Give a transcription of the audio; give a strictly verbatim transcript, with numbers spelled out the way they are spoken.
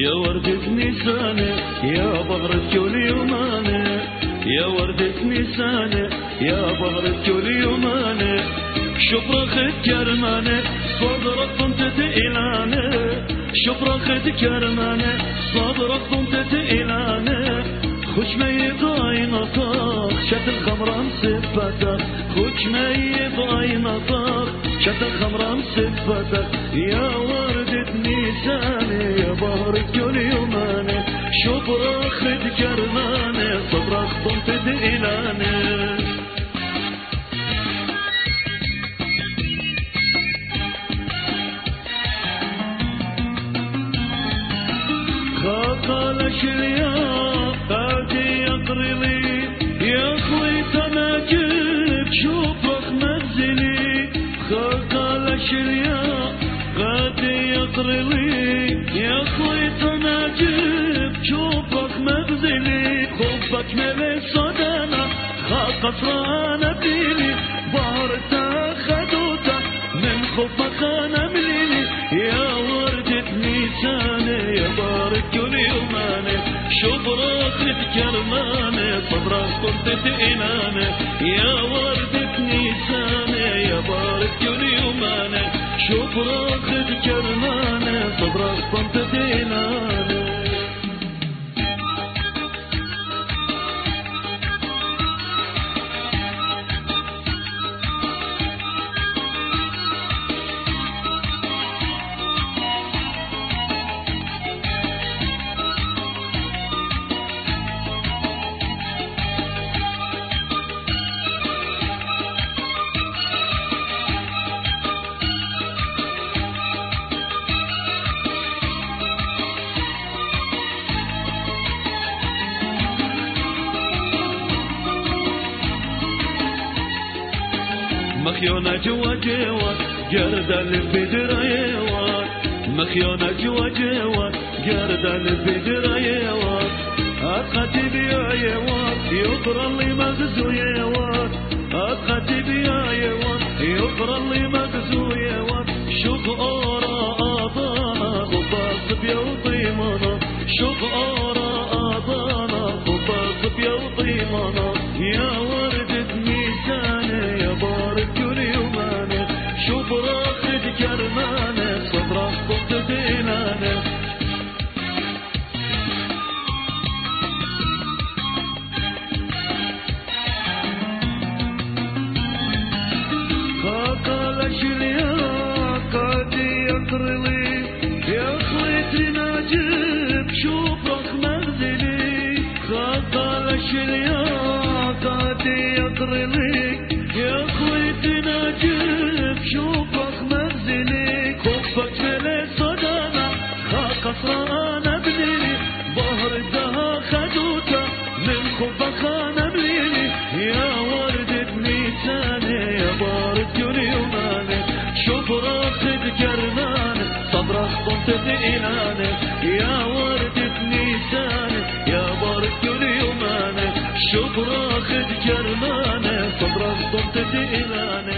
يا وردة نيسانة يا بغرة كل يومانة يا وردة نيسانة يا بغرة كل يومانة شبرا خد كرمانة صدرك طنطة إلانة شبرا خد كرمانة صدرك طنطة إلانة خوش ميت عينطاق شت الخمرة مسفتك خوش ميت عينطاق شت الخمرة مسفتك يا وردة نيسانة يا بغرة كل يومانة شبرا خد كرمانة صدرك طنطة إلانة خاقال شليا قادي يقري لي يا خويت انا جيب شوفك منزلي خاقال شليا قادي يقري لي يا خويت انا جيب شوفك منزلي خبك ملي صدانا خاق صرانا بيلي بارتا خدوتا من خبك انا مليلي يا وردة نيسانة يا بارك كل يومانة شبرا خد كرمانة صدرك طنطة إلانة يا وردة نيسانة يا بارك كل يومانة شبرا خد كرمانة صدرك طنطة إلانة مخيونة جوا جوا جرد البدر يوات مخيونة جوا جوا جرد البدر يوات أتخاتي بيا يوات يقرا لي مغزو يوات أتخاتي بيا يوات يقرا لي مغزو يوات شوف أورا أضانا خباص بيا وطيمانا شوف أورا أضانا خباص بيا وطيمانا يا وردة نيسانة يا بارك كل يومانة شبرا خد كرمانة صدرك طنطة إلانة خاقال شليا قادي يقري لي يا خويتي ناجب شوفك منزلي خاقال شليا قادي يقري لي يا خويتي ناجب شوفك منزلي خفك ملي صدانا خاق صرانا بليلي بهر الدها خدوتا من خفك انا بليلي يا وردة نيسانة يا بارك كل يومانة شبرا خد كرمانة صدرك طنطة إلانة يا وردة نيسانة يا بارك كل يومانة شبرا خد كرمانة صدرك طنطة إلانة